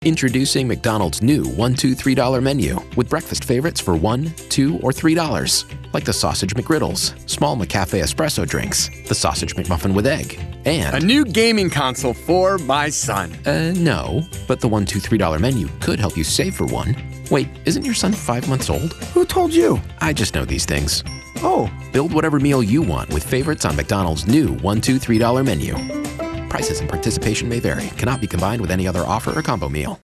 Introducing McDonald's new $1, $2, $3 menu with breakfast favorites for $1, $2, or $3. Like the Sausage McGriddles, small McCafe espresso drinks, the Sausage McMuffin with egg, and... a new gaming console for my son. No. But the $1, $2, $3 menu could help you save for one. Wait, isn't your son 5 months old? Who told you? I just know these things. Oh. Build whatever meal you want with favorites on McDonald's new $1, $2, $3 menu. Prices and participation may vary. Cannot be combined with any other offer or combo meal.